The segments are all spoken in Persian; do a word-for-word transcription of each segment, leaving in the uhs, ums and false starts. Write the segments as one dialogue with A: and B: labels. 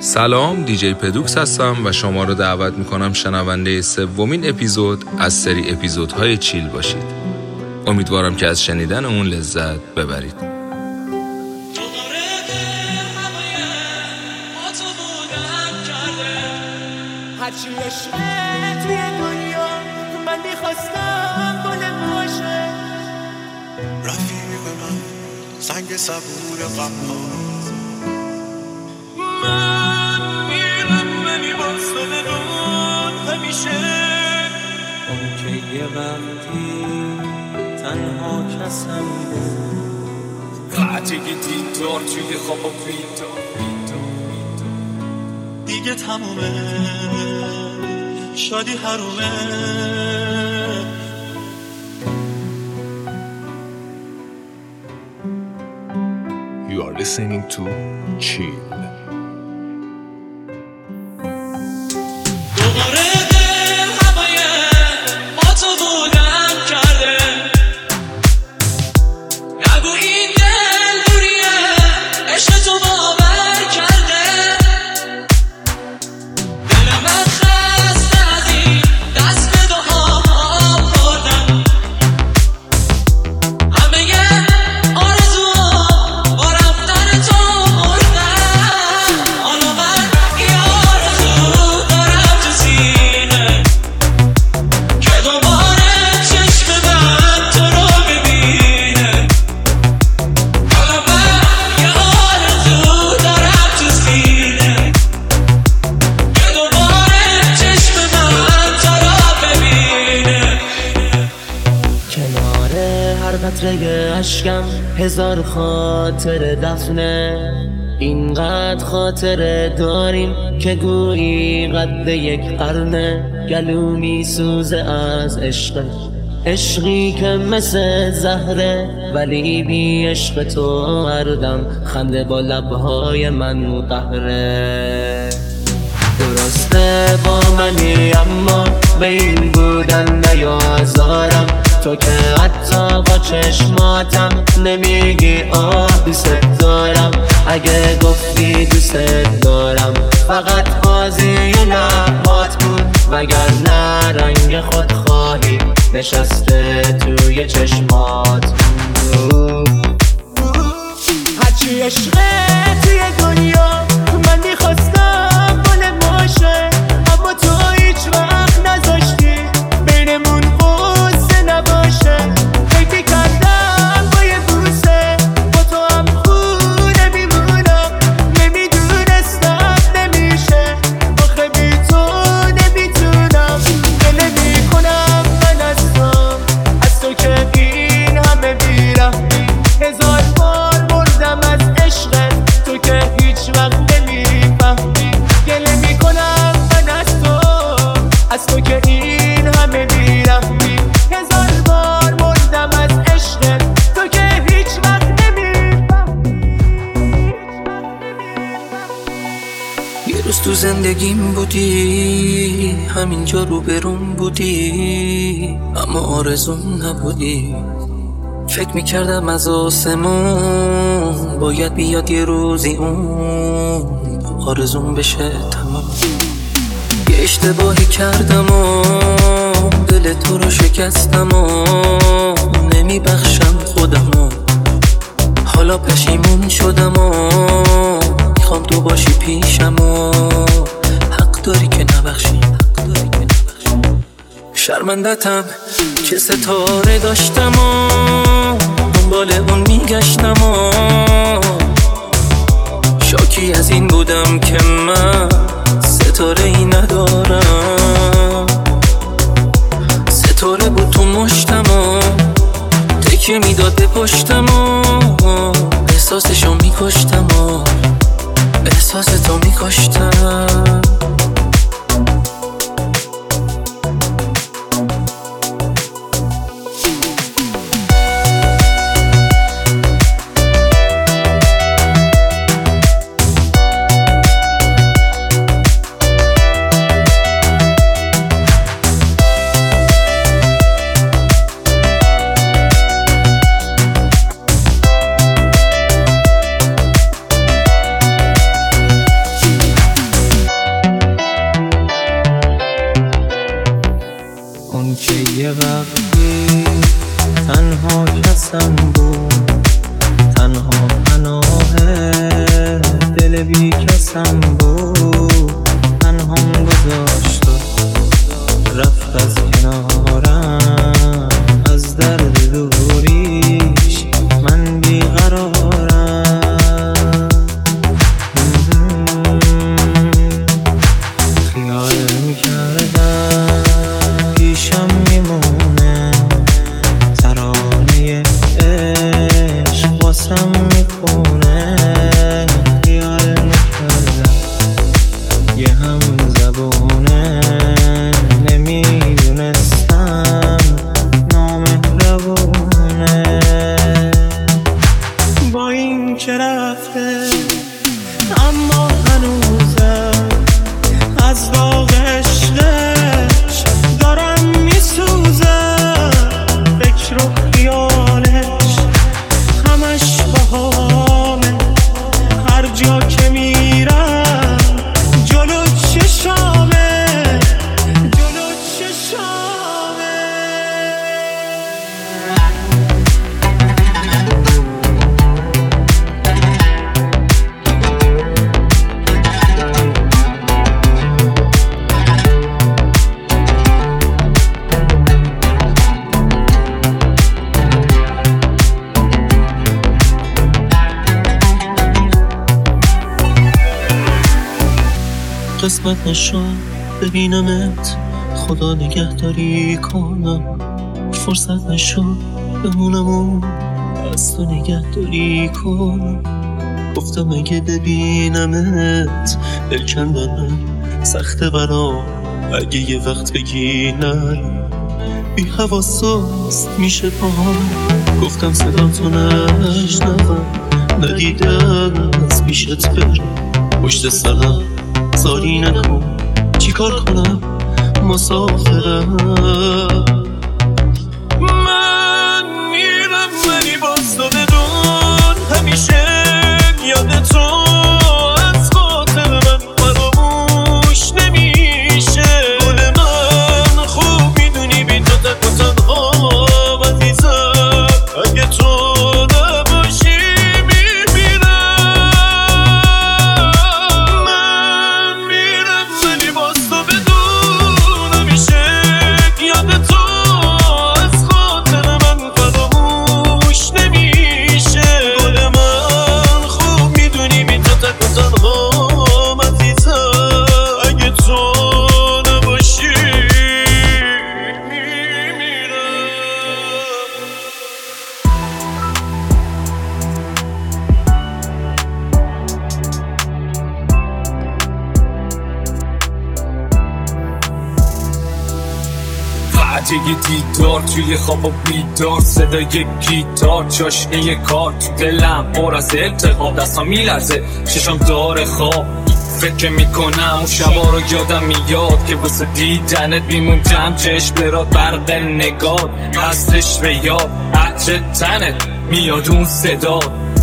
A: سلام، دیجی پدوکس هستم و شما رو دعوت میکنم شنونده سومین اپیزود از سری اپیزودهای چیل باشید. امیدوارم که از شنیدن اون لذت ببرید.
B: هرچی عشقه توی دنیا من میخواستم بلند باشه.
C: رفیق من سنگ صبور غم‌ها،
B: من میرم نمیباستم دون همیشه.
D: اون که یه وقتی تنها کسم بود،
B: قطعی دیدار توی خواب و بیدار دیگه تمومه، شادی حرومه.
C: You are listening to Chill.
B: دوباره دل هوای با تو بودم کرده. نگو این دل دوریه، عشق تو باور کرده. دل من خسته از این دست به دعا بردم. همه آرزوها با رفتن تو مردم. حالا من یه آرزو دارم تو سینه که دوباره چشم من تو رو ببینه. حالا من یه آرزو دارم تو سینه که دوباره چشم من تو رو ببینه.
D: کنار هر قطره اشکم هزار خاطر دفنه. اینقدر خاطره داریم که گویی قد یک قرنه. گلو می سوزه از عشق، عشقی که مثل زهره، ولی بی عشق تو هردم خنده با لبهای من قهره. درسته با منی اما به این بودن نیازارم. تو که حتی با چشماتم نمیگی آه دوست دارم. اگه گفتی دوست دارم فقط بازی لبات بود، وگرنه رنگ خودخواهی نشسته توی چشمات.
B: هرچی عشقه توی دنیا من میخواستم بلند باشه، اما تو هیچ وقت نذاشتی بینمون قصه نباشه. فکر کردم با یه بوسه با تو هم خوب نمیمونم. نمیدونستم نمیشه، آخه بی تو نمیتونم. دل نمیکنم من از تو، از تو که این همه بیرحمی. هزار بار مردم از عشقت، تو که هیچ وقت نمیفهمی. گله میکنم من از تو، از تو که این همه بیرحمی. هزار بار مردم از عشقت، تو که هیچ وقت نمیفهمی.
D: یه روز تو زندگیم بودی، همینجا رو برون بودی، اما آرزوم نبودی. فکر میکردم از آسمون باید بیاد یه روزی اون آرزوم بشه تمام. یه اشتباهی کردم و دل تو رو شکستم و نمیبخشم خودم و حالا پشیمون شدم و میخوام تو باشی پیشم و حق داری که نبخشی. شرمندتم که ستاره داشتم و دنبال اون میگشتم و شاکی از این بودم که من ستاره ای ندارم. ستاره بود تو مشتم و تکیه میداد به پشتم و احساسشو میکشتم و احساس تو میکشتم.
E: کسم بود، تنها پناه دل بی کسم بود. تنهام گذاشت و رفت از کنارم، از درد دوریش من بیقرارم. خیال میکردم پیشم میمونه، ترانه عشق واسم میکنه. خیال میکردم یه هم زبونه، نمیدونستم نامهربونه. با این که رفته اما هنوزم از داغ عشقش دارم میسوزم. فکر و خیالش همش باهامه، هر جا که میرم جلو چشامه، جلو چشامه. قسمت نشد ببینمت، خدا نگهداری کنم. فرصت نشد بمونم و از تو نگهداری کنم. گفتم اگه ببینمت دل کندنم سخته برام، اگه یه وقت بگی نه بی حواساست میشه پاهم. گفتم صدا تو نشنوم، ندیدم از پیشت بره پشت سرم زاری نکن. چی کار کنم مسافرم، من میرم ولی باز تو بدون همیشه یاد تو از خاطر من فراموش نمیشه. گل من خوب میدونی بی تو تک و تنها عزیزم، اگه تو نباشی
F: یه دیدار توی خواب و بیدار، صدای گیتار، چاشنی کار تو دلم پر از التهاب، دستم میلرزه چشم داره خواب. فکر میکنم اون شبا رو یادم میاد که واسه دیدنت میموندم چشم برات برق نگاه هستش به یاد. عطر تنت میاد اون صدا،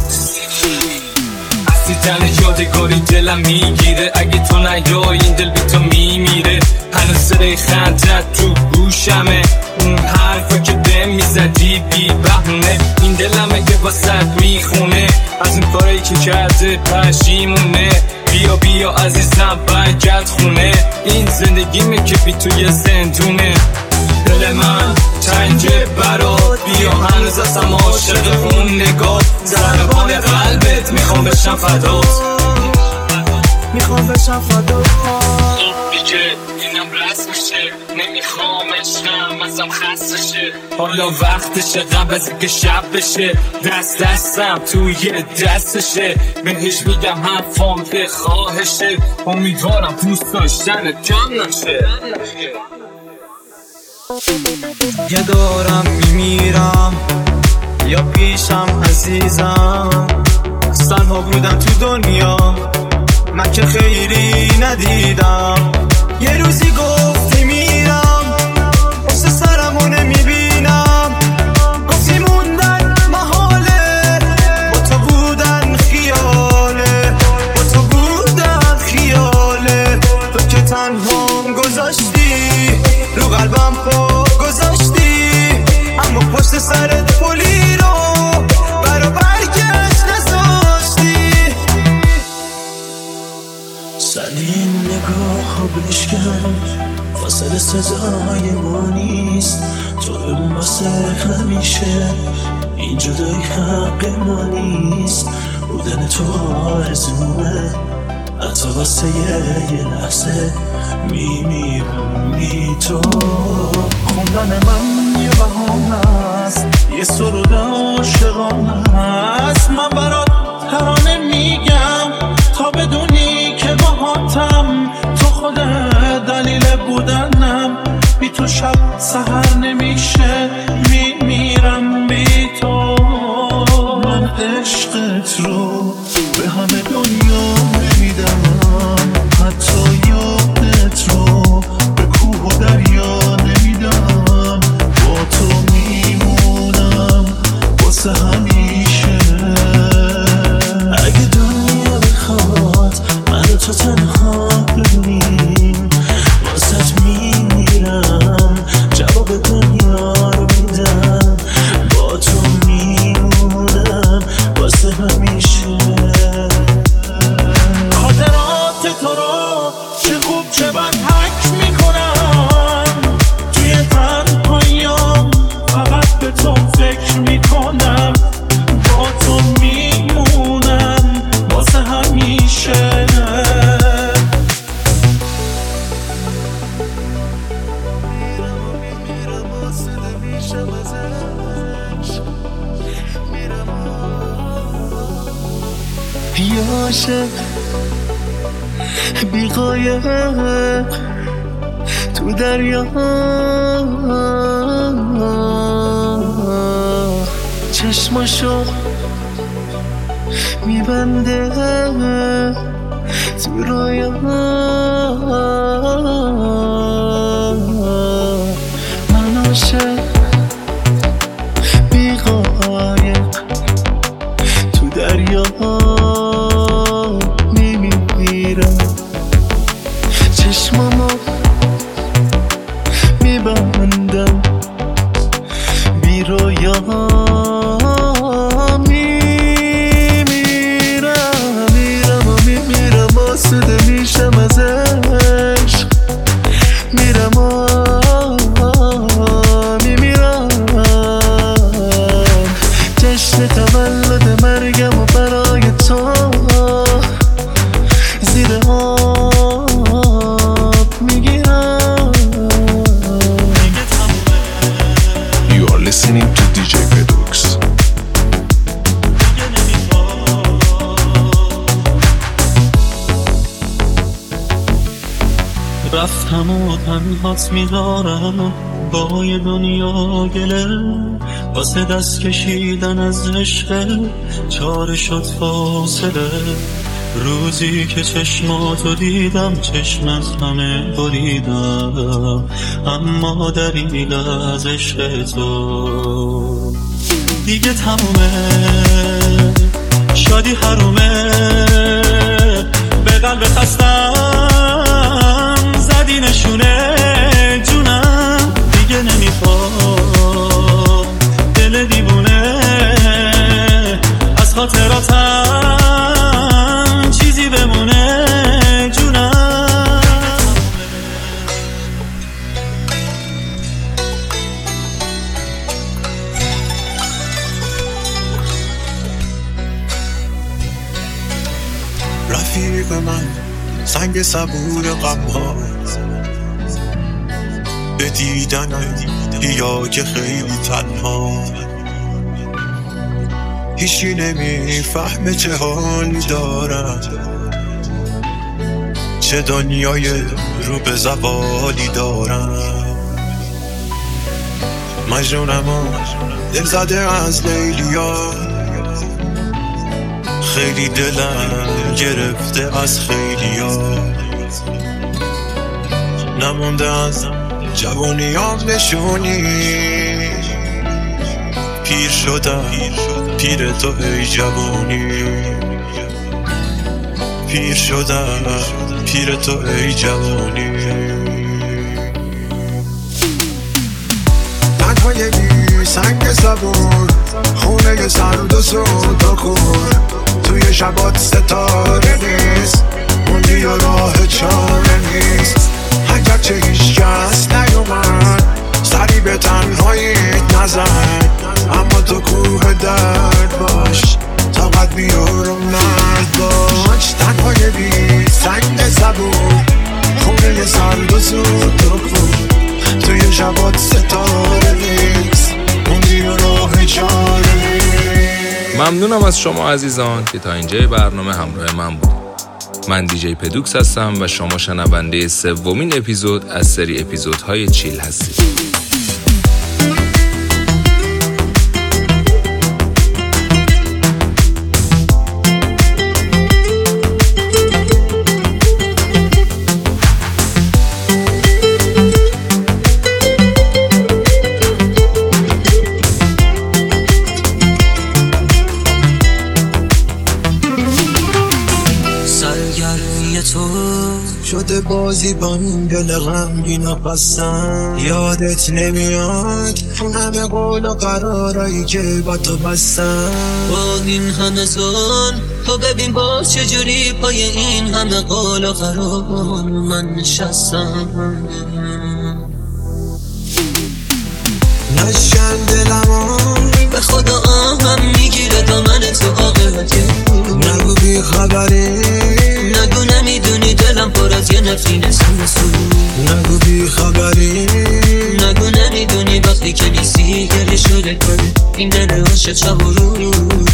F: از دیدن یادگاری دلم میگیره. اگه تو نیای این دل بی تو میمیره. هنوز صدای خندت تو گوشمه، اون حرفا که به میزدی بی بهونه. این دلمه که واسد میخونه، از این کارایی که کرده پشیمونه. بیا بیا عزیزم برگرد خونه، این زندگیمه که بی توی زندونه. دل من تنگه برات، بیا هنوز ازم عاشق اون نگاه. ضربان قلبت میخوام بشم فدات،
B: میخوام بشم فدات.
F: دیگه اینم رسم میشه، نمیخوام عشقم ازم خسته شه. حالا وقتشه قبل از اینکه شب بشه، دست دستم توی دستشه. بهش میگم هم فام به خواهشه، امیدوارم دوست داشتنت کم نشه.
E: یا دارم میمیرم یا پیشم عزیزم، از تنها بودم تو دنیا من که خیلی ندیدم. یه روزی گفتی میرم پشت سرمو نمیبینم، گفتی موندن محاله، با تو بودن خیاله، با تو بودن خیاله. تو که تنهام گذاشتی رو قلبم پا گذاشتی، اما پشت سرت پلی رو
G: این جدایی حق ما نیست، بودن تو آرزومه، حتی واسه یه لحظه میمیرم بی تو.
E: خوندن من یه بهانه است، یه سرود عاشقانه است. من برات ترانه میگم تا بدونی که باهاتم، تو خود دلیل بودنم، بی تو شب سحر نمیشه، میمیرم بی تو. من عشقت رو به همه دنیا نمیدم، حتی یادت رو به کوه و دریا نمیدم. با تو میمونم واسه همیشه. اگه دنیا بخواد من و تو تنها بمونیم، واسه میمیرم، جواب دنیا رو میدم. با تو میمونم واسه همیشه. خاطرات تو رو چه خوب چه بد حک میکنم، توی تنهاییام فقط به تو فکر میکنم. با تو میمونم واسه همیشه.
G: بی عاشق بی قایق تو دریا، چشماشو میبنده تو رویا. من عاشق بی قایق تو دریا میمیرم، چشمامو میبندم بی رویا. میمیرم میرم و میمیرم، آسوده میشم از عشق، میرم و میمیرم. جشن تولد مرگم و برای تو زیر آب میگیرم.
C: You are listening to دی جی Pedux.
E: رفتم و تنهات میدارم با یه دنیا گله، واسه دست کشیدن از عشق چاره شد فاصله. روزی که چشماتو دیدم چشم از همه بریدم، اما دلیل از عشق تو دیگه تمومه. شادی حرومه، به قلب خستم زدی نشونه جونم. دیگه نمیخوام دل دیوونه از خاطراتم چیزی بمونه جونم.
G: رفیق من سنگ صبور غم‌ها، به دیدنم یا که خیلی تنها. هیچی نمیفهمه چه حالی دارم، چه دنیای رو به زوالی دارم. مجنونم و دل زده از لیلیا، خیلی دلم گرفته از خیلیا. نمونده از جوانیام نشونی، پیر شدم پیر تو ای جوانی. پیر شدم پیر تو ای جوانی. تنهای بی سنگ صبور، خونه سرد و سودا کن. توی شبات ستاره نیست، موندی و راه چاره نیست. اگرچه هیچ کس نیومد سر سری به تنهاییت نزن، اما تو کوه درد باش، طاقت بیارم مرد باش. تنهای بی سنگ زبون، خونه سرد و زود تو کن، توی شبات ستاره نیست، موندی و راه چاره نیست.
A: ممنونم از شما عزیزان که تا اینجای برنامه همراه من بود. من دیجی پدوکس هستم و شما شنونده سومین اپیزود از سری اپیزودهای چیل هستید.
G: شده بازی با این دل غمگین و قسم، یادت نمیاد اون همه قول و قرارایی که با تو بستم.
D: با این همه زن تو ببین با چجوری پای این همه قول و قرار من نشستم.
G: نشکن دلمون
D: به خدا آهم میگیره دامن تو آقلتی،
G: نگو بی خبری،
D: نگو نمیدونی دلم پر از یه نفرین سنسو،
G: نگو بی خبری،
D: نگو نمیدونی وقتی که نیستی گره شده کنه این دل عاشق شب و روز.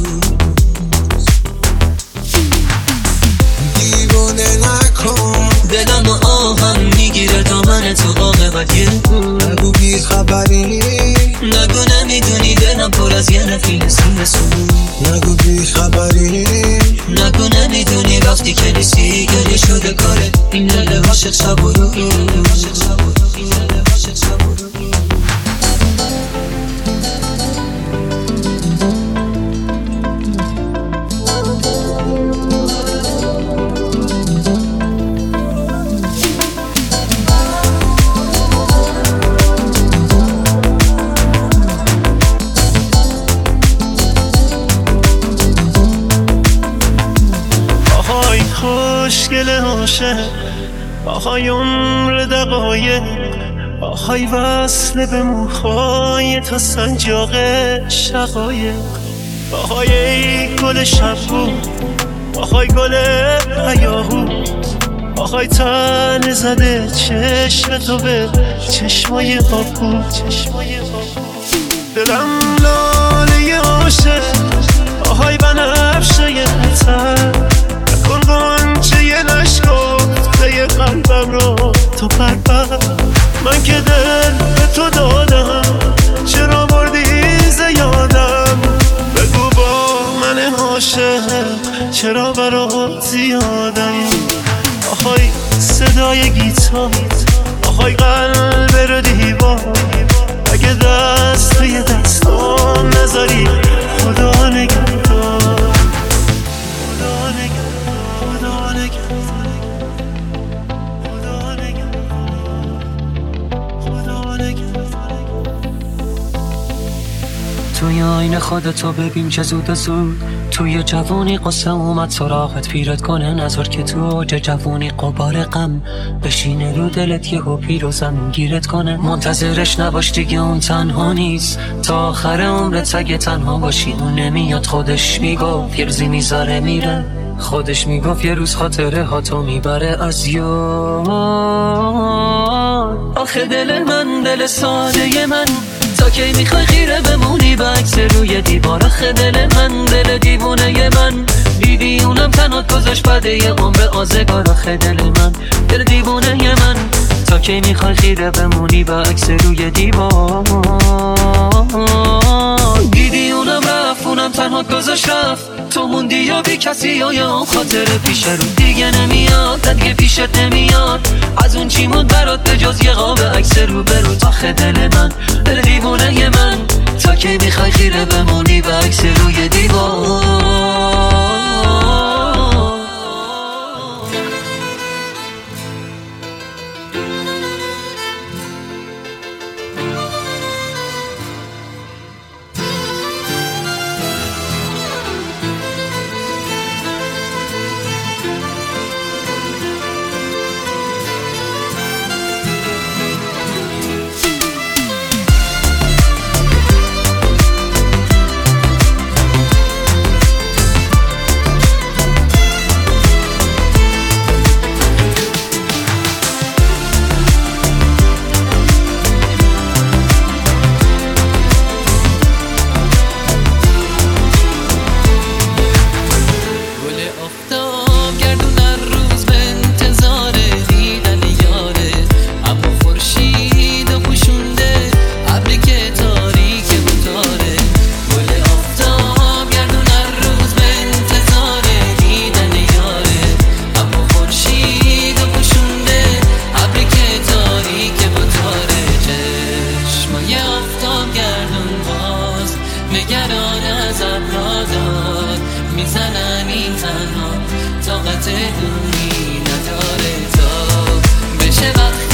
G: دیوانه نکن
D: دلم آهم میگیره دامن تو آقلتی،
G: نگو بی خبری،
D: نگو نمیدونی دلم پر از یه نفرین سنسو،
G: نگو بی خبری،
D: نگو نمیدونی وقتی که نیستی گره شده کاره این دل عاشق شب و روز.
E: خوشگل عاشق، آهای عمر دقایق، آهای وصل به موهای تا سنجاق شقایق، آهای ای گل شبو، آهای گل هیاهو، آهای تن زده چشم تو به چشمای آبو، دلم لاله عاشق، آهای بنفشه تر، نکن گنچه یه نشکفته قلبم رو تو پرپر. من که دل به تو دادم چرا بردی زیادم، بگو با من عاشق چرا برات زیادم. آهای صدای گیتار، آهای قلب رو دیوار، اگه دست توی دستم نذاری خدا نگهدار.
D: توی آینه خودتو ببین چه زود و زود، توی جوانی قصه اومد سراغت پیرت کنه، نظر که تو اوج جوانی قبار غم بشینه رو دلت یهو پیر و زمین گیرت کنه. منتظرش نباش دیگه اون تنها نیست، تا آخر عمرت اگه تنها باشی اون نمیاد. خودش میگفت یه روزی میذاره میره، خودش میگفت یه روز خاطره ها تو میبره از یاد. آخه دل من دل ساده من، تا کی میخوای خیره بمونی به عکس روی دیوار. آخه دل من دل دیوونه من، دیدی اونم تنات گذاشت بعد یه عمر آزگار. آخه دل من دل دیوونه من، تا کی میخوای خیره بمونی به عکس روی دیوار. دیدی اونم رفت اونم تنات گذاشت رفت، تو موندی یا بی کسی یا یا اون خاطر پیش رو دیگه نمیاد، دیگه پیشت نمیاد. از اون چی موند برات به جز یه قاب عکس رو برو. آخه دل من دل دیوونه من، تا کی میخوای خیره بمونی به عکس روی دیوار. نگران از افرادات میزنن این تنها طاقت دوری نداره تا بشه وقت